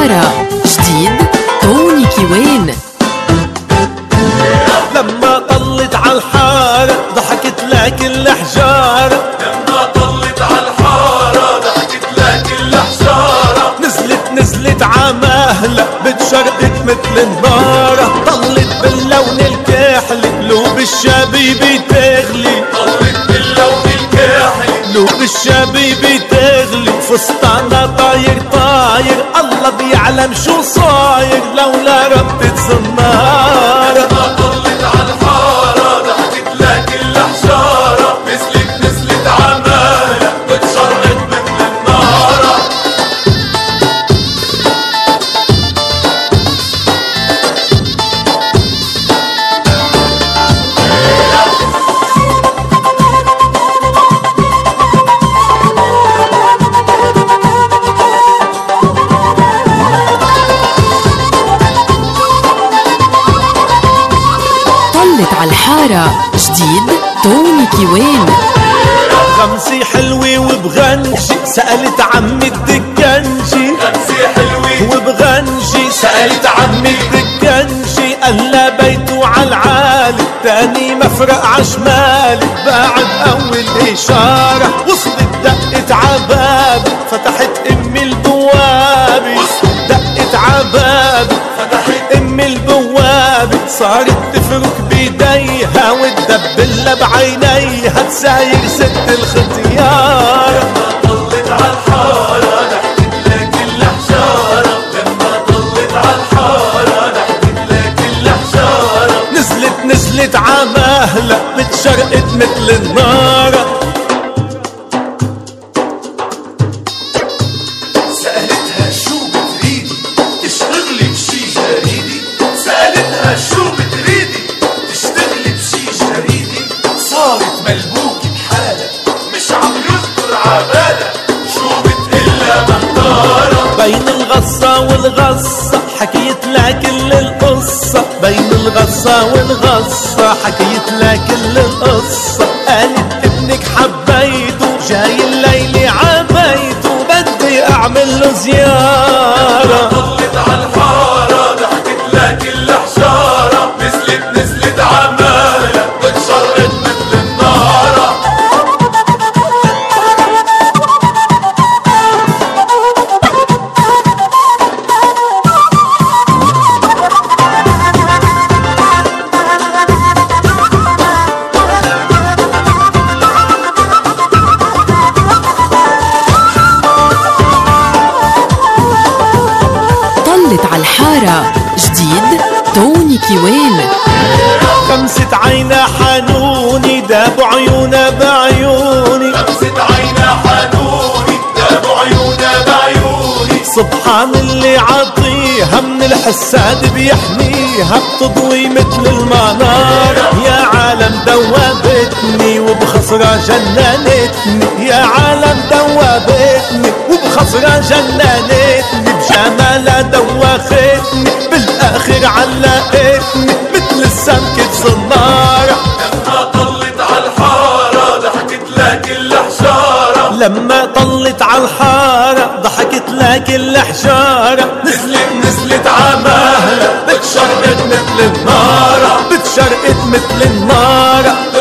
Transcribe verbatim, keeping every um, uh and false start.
الحارة جديد تونيكي وين. لما طلت عالحارة ضحكت لك الحجارة، لما طلت عالحارة ضحكت لك الحجارة، نزلت نزلت عمهلة بتشرقت مثل النارة، طلت باللون الكحلي قلوب الشبيبة تغلي، طلت باللون الكحلي قلوب الشبيبة تغلي، فستانها طاير طاير الله بيعلم شو صاير لولا ربة زنارة. لما طلت عالحارة ضحكت لك الحجارة، نزلت نزلت عمالة بتشرقت مثل النارة. طلت عالحارة جديد تونيكي وين. خمسي حلوة وبغنجي سألت عمي الدكنجي، خمسي حلوة وبغنجي سألت عمي الدكنجي، قال لا بيته عالعالي تاني مفرق عشمالي، بعد أول إشارة وصلت دقت عبابي، فتحت أمي البوابة، وصلت دقت عبابي فتحت أمي البوابة، صارت تفرك بيديها وتدبلها بعينيها تساير ست الختيارة. لما طلت عالحارة ضحكت لك الحجارة، لما طلت عالحارة ضحكت لك الحجارة، نزلت نزلت عمهلة بتشرقت مثل النارة. سألتها شو بتريدي تشتغلي بشي جريدي، سألتها شو بتريدي تشتغلي بشي جريدي، صارت ملبوكة بحالها مش عم يخطر عبالها شو بتقلها محتارة. بين الغصة والغصة حكيت لها كل القصة، بين الغصة والغصة حكيت لها كل القصة، قالت ابنك حبيته جاي الليلة عبيته بدي اعمل له زيارة. طلت عالحارة ضحكت لك الحجارة، نزلت نزلت عمالة بتشرقت مثل النارة. طلت عالحارة جديد تونيكي وين. خمسة عينا حنوني دابوا عيونا بعيوني، لمسة عينا حنوني دابوا عيونا بعيوني، سبحان اللي عطيها من الحساد بيحميها بتضوي مثل المنار. يا عالم دوبتني وبخسرة جننتني، يا عالم دوبتني وبخسرة جننتني، بجمالها دوختني بالاخر علقتني مثل السمكة صنارة. لما طلت عالحارة ضحكت لك الحجارة، لما طلت عالحارة ضحكت لك الحجارة، نزلت نزلت عمالة بتشرقت مثل النارة، بتشرقت مثل النارة.